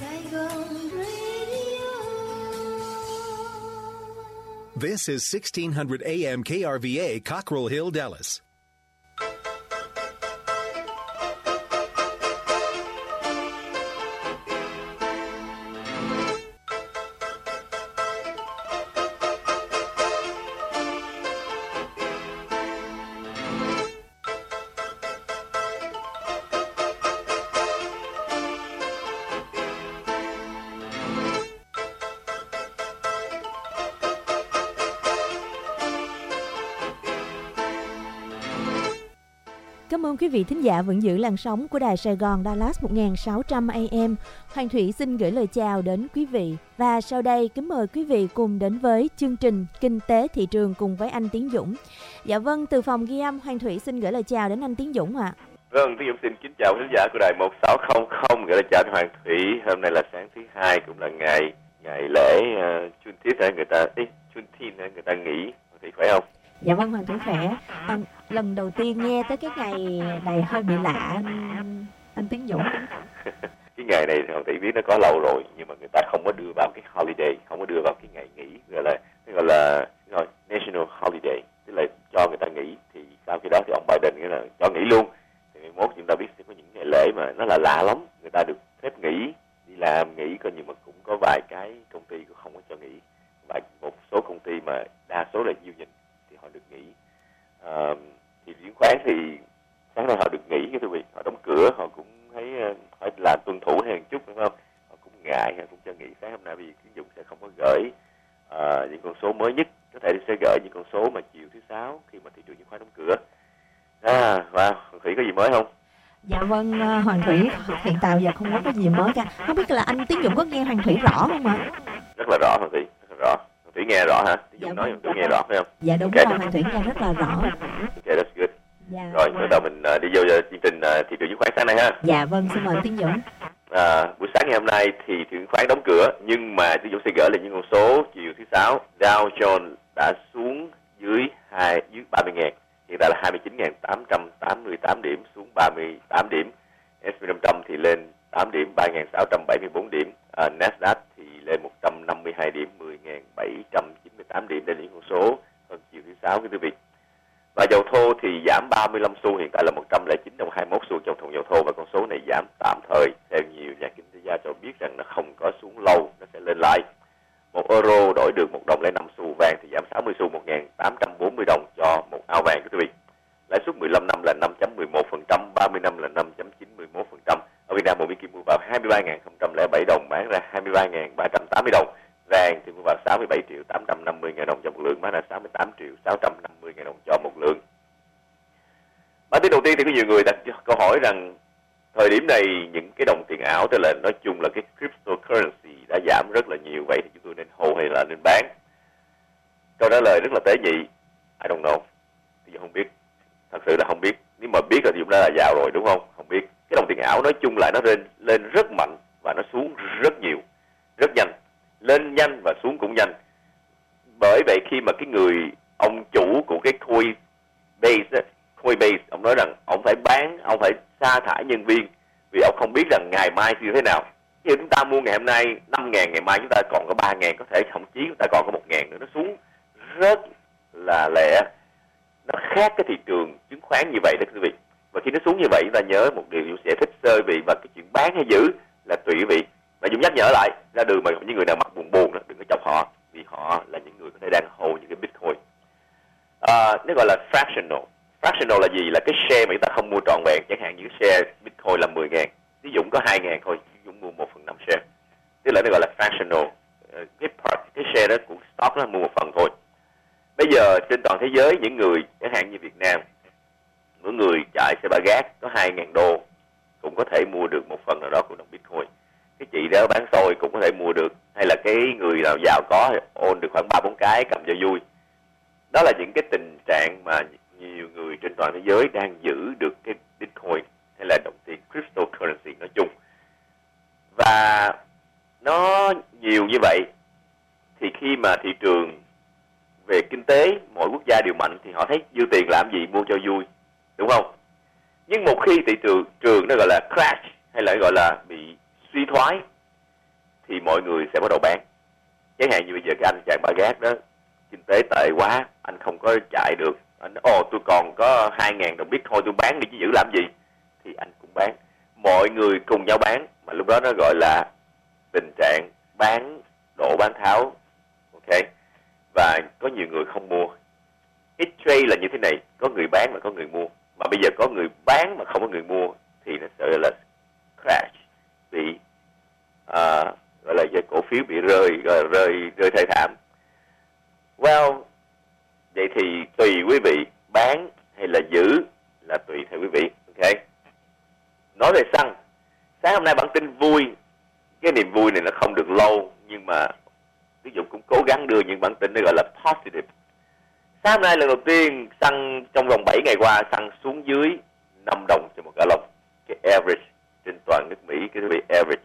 This is 1600 AM KRVA, Cockrell Hill, Dallas. Cảm ơn quý vị thính giả vẫn giữ làn sóng của Đài Sài Gòn Dallas 1600 AM. Hoàng Thủy xin gửi lời chào đến quý vị. Và sau đây kính mời quý vị cùng đến với chương trình Kinh tế thị trường cùng với anh Tiến Dũng. Dạ vâng, từ phòng ghi âm Hoàng Thủy xin gửi lời chào đến anh Tiến Dũng ạ. Vâng, Tiến Dũng xin kính chào khán giả của Đài 1600, gửi lời chào đến Hoàng Thủy. Hôm nay là sáng thứ hai, cũng là ngày lễ Juneteenth, người ta nghỉ. Hoàng Thủy khỏe không? Dạ vâng, Hoàng Thủy khỏe. Lần đầu tiên nghe tới cái ngày này hơi bị lạ anh Tiến Dũng. Cái ngày này Hoàng Thủy biết nó có lâu rồi, nhưng mà người ta không có đưa vào cái holiday, không có đưa vào cái ngày nghỉ gọi là national holiday, tức là cho người ta nghỉ. Thì sau khi đó thì ông Biden nghĩa là cho nghỉ luôn. Thì 21 chúng ta biết sẽ có những ngày lễ mà nó là lạ lắm, người ta được phép nghỉ, đi làm nghỉ coi, nhưng mà cũng có vài cái công ty cũng không có cho nghỉ. Và một số công ty mà đa số là union thì họ được nghỉ. Thì chứng khoán thì sáng nay họ được nghỉ, cái thưa quý vị, họ đóng cửa, họ cũng thấy phải làm tuân thủ hay một chút, đúng không? Họ cũng ngại, họ cũng cho nghỉ. Sáng hôm nay vì Tiến Dụng sẽ không có gửi những con số mới nhất, có thể sẽ gửi những con số mà chiều thứ Sáu khi mà thị trường chứng khoán đóng cửa. Và Hoàng Thủy có gì mới không? Dạ vâng, Hoàng Thủy hiện tại giờ không có gì mới cả. Không biết là anh Tiến Dũng có nghe Hoàng Thủy rõ không ạ? Rất là rõ Hoàng Thủy, rất là rõ. Hoàng Thủy nghe rõ hả? Tiến Dũng nói Hoàng Thủy nghe rõ phải không? Dạ đúng rồi, Hoàng Thủy nghe rất là rõ. Okay, that's good. Dạ, rồi, bắt đầu mình đi vô chương trình thị trường chứng khoán sáng nay ha. Dạ vâng, xin mời Tiến Dũng. Buổi sáng ngày hôm nay thì thị trường chứng khoán đóng cửa, nhưng mà Tiến Dũng sẽ gửi lên những con số chiều thứ Sáu. Dow Jones đã xuống dưới 30.000, hiện tại là 29.888 điểm, xuống 38 điểm. S&P 500 thì lên 8 điểm, 3.674 điểm. Nasdaq thì lên 152 điểm, 10.798 điểm. Đây là những con số hơn chiều thứ Sáu, quý vị. Và dầu thô thì giảm 35 xu, hiện tại là 109 đồng 21 xu trong thùng dầu thô, và con số này giảm tạm thời. Theo nhiều nhà kinh tế gia cho biết rằng nó không có xuống lâu, nó sẽ lên lại. 1 euro đổi được 1 đồng 05 xu, vàng thì giảm 60 xu, 1.840 đồng cho 1 ao vàng, quý vị. Lãi suất 15 năm là 5.11%, 30 năm là 5.91%. Ở Việt Nam một miếng kim mua vào 23.007 đồng, bán ra 23.380 đồng. Vàng thì mua vào 67.850.000 đồng cho một lượng, bán ra 68.650.000 đồng cho một lượng. Bản tin đầu tiên thì có nhiều người đặt câu hỏi rằng thời điểm này những cái đồng tiền ảo, tức là nói chung là cái cryptocurrency đã giảm rất là nhiều, vậy thì chúng tôi nên hold hay là nên bán? Câu trả lời rất là tế nhị, I don't know. Thì không biết, thật sự là không biết. Nếu mà biết là chúng ta là giàu rồi, đúng không? Không biết. Cái đồng tiền ảo nói chung lại nó lên rất mạnh và nó xuống rất nhiều, rất nhanh. Lên nhanh và xuống cũng nhanh. Bởi vậy khi mà cái người ông chủ của cái Coinbase, ông nói rằng ông phải bán, ông phải sa thải nhân viên vì ông không biết rằng ngày mai như thế nào. Khi chúng ta mua ngày hôm nay 5.000, ngày mai chúng ta còn có 3.000, có thể thậm chí chúng ta còn có 1.000 nữa. Nó xuống rất là lẹ. Nó khác cái thị trường chứng khoán như vậy đó quý vị. Và khi nó xuống như vậy, chúng ta nhớ một điều, Dũng sẽ thích sơ vị và cái chuyện bán hay giữ là tùy quý vị. Và Dũng nhắc nhở lại, ra đường mà những người nào mặt buồn đó, đừng có chọc họ, vì họ là những người có thể đang hold những cái Bitcoin. Nó gọi là fractional. Fractional là gì? Là cái share mà chúng ta không mua trọn vẹn. Chẳng hạn như share Bitcoin là 10.000, ví dụ có 2.000 thôi, Dũng mua 1/5 share. Tức là nó gọi là fractional. Cái share đó của stock nó mua một phần thôi. Bây giờ trên toàn thế giới, những người chẳng hạn như Việt Nam, mỗi người chạy xe ba gác có 2.000 đô cũng có thể mua được một phần nào đó của đồng Bitcoin. Cái chị đó bán xôi cũng có thể mua được, hay là cái người nào giàu có ôn được khoảng 3-4 cái cầm cho vui. Đó là những cái tình trạng mà nhiều người trên toàn thế giới đang giữ được cái Bitcoin hay là đồng tiền cryptocurrency nói chung. Và nó nhiều như vậy thì khi mà thị trường về kinh tế mỗi quốc gia đều mạnh thì họ thấy dư tiền làm gì mua cho vui, đúng không? Nhưng một khi thị trường nó gọi là crash hay là gọi là bị suy thoái thì mọi người sẽ bắt đầu bán. Chẳng hạn như bây giờ cái anh chàng Bagat đó, kinh tế tệ quá, anh không có chạy được, anh tôi còn có 2.000 đồng Bitcoin tôi bán đi chứ giữ làm gì, thì anh cũng bán. Mọi người cùng nhau bán, mà lúc đó nó gọi là tình trạng bán đổ bán tháo, ok. Và có nhiều người không mua. Cái trade là như thế này, có người bán và có người mua. Mà bây giờ có người bán mà không có người mua thì nó sẽ là crash, bị gọi là cổ phiếu bị rơi thê thảm. Well, vậy thì tùy quý vị bán hay là giữ là tùy theo quý vị, ok. Nói về xăng, sáng hôm nay bản tin vui. Cái niềm vui này nó không được lâu, nhưng mà ví dụ cũng cố gắng đưa những bản tin nó gọi là positive. Sáng hôm nay lần đầu tiên xăng trong vòng 7 ngày qua xăng xuống dưới 5 đồng cho một gallon. Cái average trên toàn nước Mỹ, cái average.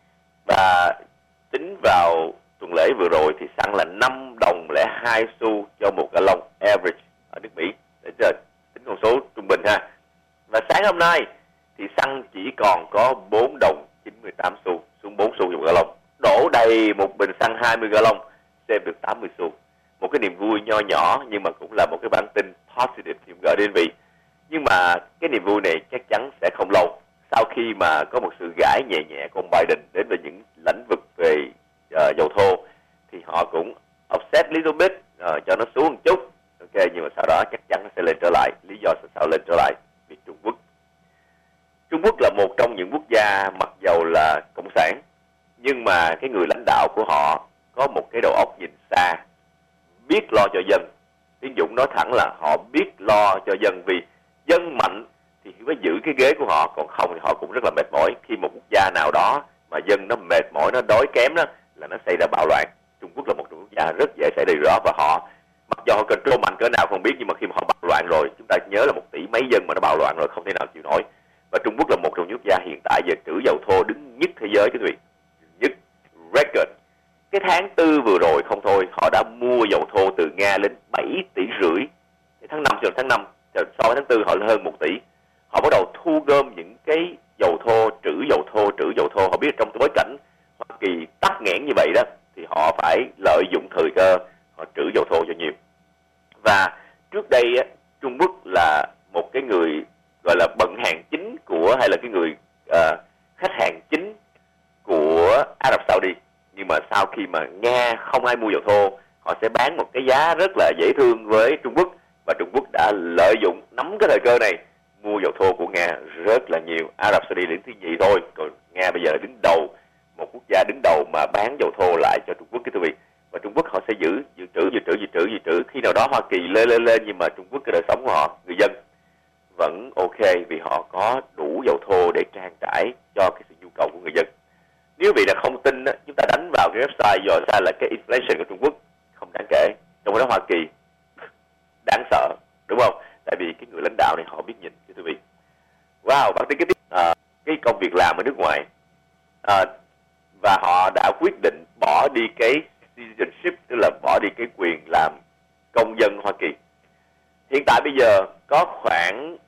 Và tính vào tuần lễ vừa rồi thì xăng là 5 đồng 02 xu cho một gallon average ở nước Mỹ. Để cho tính con số trung bình ha. Và sáng hôm nay thì xăng chỉ còn có 4 đồng 98 xu, xuống 4 xu cho một gallon. Đổ đầy một bình xăng 20 gallon, xem được 80 xu. Một cái niềm vui nho nhỏ nhưng mà cũng là một cái bản tin positive thì gửi đến vị. Nhưng mà cái niềm vui này chắc chắn sẽ không lâu. Sau khi mà có một sự gãi nhẹ nhẹ của ông Biden đến với những lĩnh vực về dầu thô, thì họ cũng offset little bit, cho nó xuống một chút, ok. Nhưng mà sau đó chắc chắn nó sẽ lên trở lại. Lý do sao lên trở lại? Vì Trung Quốc. Trung Quốc là một trong những quốc gia mặc dầu là cộng sản, nhưng mà cái người lãnh đạo của họ có một cái đầu óc nhìn xa, biết lo cho dân. Tiến Dũng nói thẳng là họ biết lo cho dân, vì dân mạnh thì mới giữ cái ghế của họ, còn không thì họ cũng rất là mệt mỏi. Khi một quốc gia nào đó mà dân nó mệt mỏi, nó đói kém đó, là nó xảy ra bạo loạn. Trung Quốc là một quốc gia rất dễ xảy ra đó, và họ mặc dù họ control mạnh cỡ nào không biết, nhưng mà khi mà họ bạo loạn rồi, chúng ta nhớ là 1 tỷ mấy dân mà nó bạo loạn rồi không thể nào chịu nổi. Và Trung Quốc là một trong những quốc gia hiện tại về trữ dầu thô đứng nhất thế giới, quý vị, nhất record. Cái tháng 4 vừa rồi không thôi, họ đã mua dầu thô từ Nga lên 7,5 tỷ. Tháng 5 cho tháng 5, so với tháng 4 họ lên hơn 1 tỷ. Họ bắt đầu thu gom những cái dầu thô, trữ dầu thô. Họ biết trong bối cảnh Hoa Kỳ tắc nghẽn như vậy đó, thì họ phải lợi dụng thời cơ, họ trữ dầu thô cho nhiều. Và trước đây Trung Quốc là một cái người gọi là bận hàng chính của, hay là cái người khách hàng chính của Ả Rập Saudi. Nhưng mà sau khi mà Nga không ai mua dầu thô, họ sẽ bán một cái giá rất là dễ thương với Trung Quốc, và Trung Quốc đã lợi dụng, nắm cái thời cơ này, mua dầu thô của Nga rất là nhiều. Ả Rập Saudi đứng thứ nhì thôi, còn Nga bây giờ là đứng đầu, một quốc gia đứng đầu mà bán dầu thô lại cho Trung Quốc, cái thưa quý vị. Và Trung Quốc họ sẽ dự trữ. Khi nào đó Hoa Kỳ lên, nhưng mà Trung Quốc, cái đời sống của họ, người dân vẫn ok, vì họ có đủ dầu thô để trang trải cho cái sự nhu cầu của người dân. Nếu vị là không tin, chúng ta đánh vào cái website dò ra là cái inflation của Trung Quốc không đáng kể, trong đó Hoa Kỳ đáng sợ, đúng không? Tại vì cái người lãnh đạo này họ biết nhìn, thưa quý vị. Wow, bản tin kế tiếp, cái công việc làm ở nước ngoài, và họ đã quyết định bỏ đi cái citizenship, tức là bỏ đi cái quyền làm công dân Hoa Kỳ. Hiện tại bây giờ có khoảng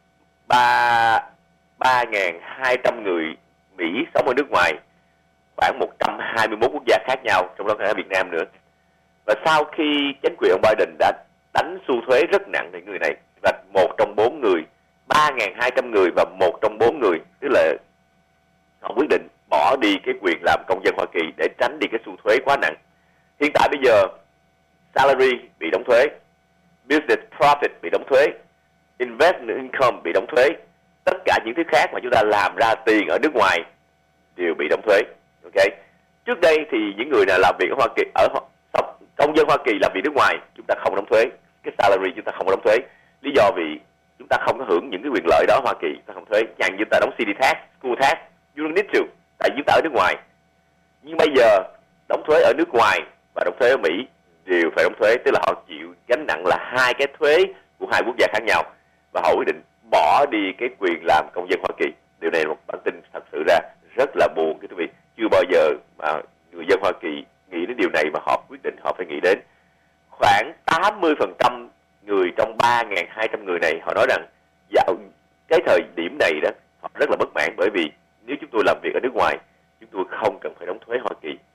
3.200 người Mỹ sống ở nước ngoài, khoảng 121 quốc gia khác nhau, trong đó cả Việt Nam nữa. Và sau khi chính quyền ông Biden đã đánh xu thuế rất nặng thì người này, và 1 trong 4 người, 3.200 người và 1 trong 4 người, tức là họ quyết định bỏ đi cái quyền làm công dân Hoa Kỳ để tránh đi cái xu thuế quá nặng. Hiện tại bây giờ salary bị đóng thuế, business profit bị đóng thuế, investment income bị đóng thuế, tất cả những thứ khác mà chúng ta làm ra tiền ở nước ngoài đều bị đóng thuế. Ok. Trước đây thì những người nào làm việc ở Hoa Kỳ, công dân Hoa Kỳ làm việc nước ngoài, chúng ta không đóng thuế, cái salary chúng ta không đóng thuế. Lý do vì chúng ta không có hưởng những cái quyền lợi đó Hoa Kỳ, chúng ta không thuế. Chẳng như chúng ta đóng city tax, school tax, you don't need to, tại chúng ta ở nước ngoài. Nhưng bây giờ đóng thuế ở nước ngoài và đóng thuế ở Mỹ đều phải đóng thuế, tức là họ chịu gánh nặng là hai cái thuế của hai quốc gia khác nhau, và họ quyết định bỏ đi cái quyền làm công dân Hoa Kỳ. Điều này là một bản tin thật sự ra rất là buồn, quý vị. Chưa bao giờ mà người dân Hoa Kỳ nghĩ đến điều này mà họ quyết định họ phải nghĩ đến. Khoảng 80% người trong 3.200 người này họ nói rằng dạo cái thời điểm này đó họ rất là bất mãn, bởi vì nếu chúng tôi làm việc ở nước ngoài, chúng tôi không cần phải đóng thuế Hoa Kỳ,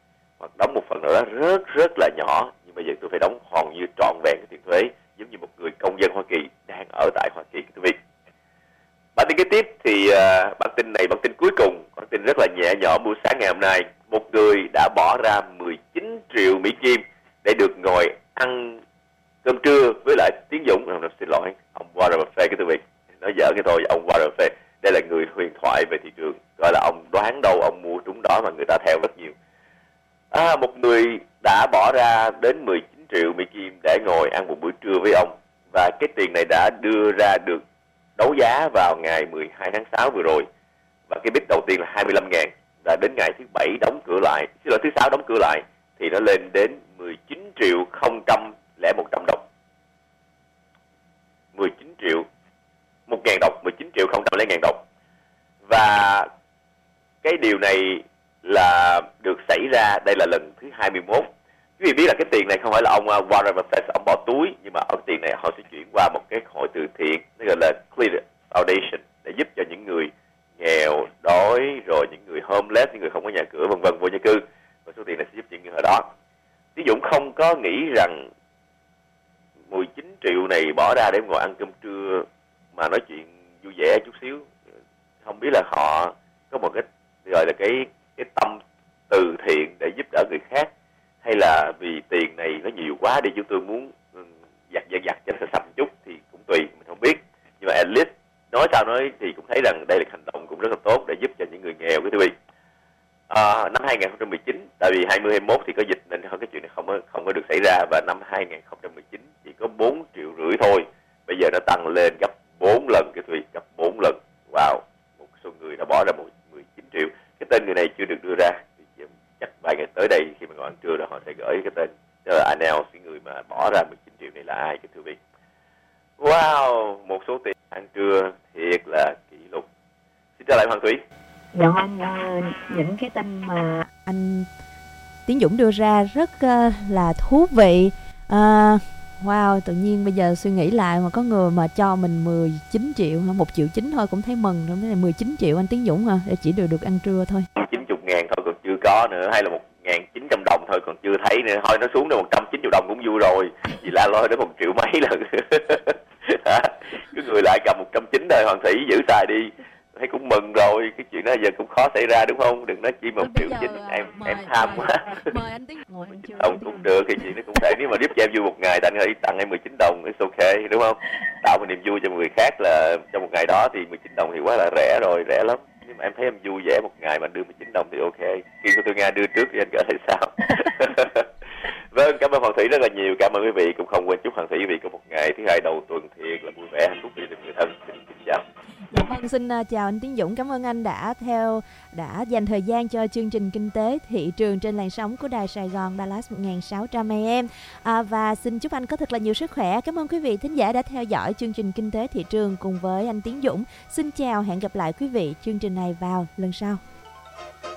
hoặc đóng một phần nào đó rất rất là nhỏ, nhưng bây giờ tôi phải đóng hầu như trọn vẹn cái tiền thuế, giống như một người công dân Hoa Kỳ đang ở tại Hoa Kỳ, quý vị. Bản tin kế tiếp thì bản tin này, bản tin cuối cùng, bản tin rất là nhẹ nhõm buổi sáng ngày hôm nay. Một người đã bỏ ra 19 triệu Mỹ Kim để được ngồi ăn cơm trưa với lại Tiến Dũng. Xin lỗi, ông Warren Buffett, quý vị. Nói giỡn cái thôi, ông Warren Buffett. Đây là người huyền thoại về thị trường. Gọi là ông đoán đâu ông mua trúng đó mà người ta theo rất nhiều. Một người đã bỏ ra đến 19 triệu Mỹ Kim để ngồi ăn một bữa trưa với ông. Và cái tiền này đã đưa ra được đấu giá vào ngày 12 tháng 6 vừa rồi. Và cái bid đầu tiên là 25.000. Và đến ngày thứ 7 đóng cửa lại, thứ 6 đóng cửa lại, thì nó lên đến 19 triệu 100 đồng. 19 triệu 1.000 đồng, 19 triệu 100.000 đồng. Và cái điều này là được xảy ra, đây là lần thứ 21. Quý vị biết là cái tiền này không phải là ông Warren Buffett ông bỏ túi, nhưng mà ở tiền này họ sẽ chuyển qua một cái hội từ thiện, nó gọi là Clear Foundation, để giúp cho những người nghèo, đói, rồi những người homeless, những người không có nhà cửa, vân vân, vô gia cư. Và số tiền này sẽ giúp những người ở đó. Ví dụ không có nghĩ rằng 19 triệu này bỏ ra để ngồi ăn cơm trưa mà nói chuyện vui vẻ chút xíu. Không biết là họ có một cái gọi là cái tâm từ thiện để giúp đỡ người khác, hay là vì tiền này nó nhiều quá đi, chúng tôi muốn giặt cho nó sạch chút, thì cũng tùy, mình không biết. Nhưng mà at least nói sao nói thì cũng thấy rằng đây là hành động cũng rất là tốt để giúp cho những người nghèo, quý vị. Năm 2019, tại vì 2021 thì có dịch nên cái chuyện này không có được xảy ra, và năm 2019 chỉ có 4,5 triệu thôi. Bây giờ nó tăng lên gấp 4 lần, quý vị, gấp 4 lần. Wow, một số người đã bỏ ra 19 triệu. Cái tên người này chưa được đưa ra, thì chắc vài ngày tới đây khi mà ngồi ăn trưa đó họ sẽ gửi cái tên, đó là announce cái người mà bỏ ra 19 triệu này là ai, quý vị. Wow, một số tiền ăn trưa thiệt là kỷ lục. Xin trở lại Hoàng Thủy. Dạ vâng, những cái tin mà anh Tiến Dũng đưa ra rất là thú vị. Wow, tự nhiên bây giờ suy nghĩ lại mà có người mà cho mình 19 triệu, 1,9 triệu thôi cũng thấy mừng rồi. Cái này 19 triệu anh Tiến Dũng hả? Để chỉ được ăn trưa thôi. 90.000 thôi còn chưa có nữa, hay là 1.900 đồng thôi còn chưa thấy nữa. Thôi nó xuống đến 190 đồng cũng vui rồi. Vì la lôi đến 1 triệu mấy lần. Cứ người lại cầm 190 thôi, Hoàng Thủy giữ xài đi. Thấy cũng mừng rồi, cái chuyện đó giờ cũng khó xảy ra đúng không? Đừng nói chi 1,9 triệu, em tham quá. Mời anh Tiến ngồi ăn trưa. Đồng cũng được, thì chuyện nó cũng thể, nếu mà giúp cho em vui một ngày, tặng em 19 đồng, it's okay, đúng không? Tạo một niềm vui cho người khác là trong một ngày đó thì 19 đồng thì quá là rẻ rồi, rẻ lắm. Nhưng mà em thấy em vui vẻ một ngày mà đưa 19 đồng thì ok. Khi của tôi Nga đưa trước thì anh gửi hay sao? Vâng, cảm ơn Hoàng Thủy rất là nhiều. Cảm ơn quý vị, cũng không quên chúc Hoàng Thủy quý vị có một ngày thứ hai đầu tuần thiệt là vui vẻ, hạnh phúc với người thân. Xin chào. Dạ vâng, xin chào anh Tiến Dũng. Cảm ơn anh đã dành thời gian cho chương trình Kinh tế Thị trường trên làn sóng của Đài Sài Gòn Dallas 1600 AM. Và xin chúc anh có thật là nhiều sức khỏe. Cảm ơn quý vị thính giả đã theo dõi chương trình Kinh tế Thị trường cùng với anh Tiến Dũng. Xin chào, hẹn gặp lại quý vị chương trình này vào lần sau.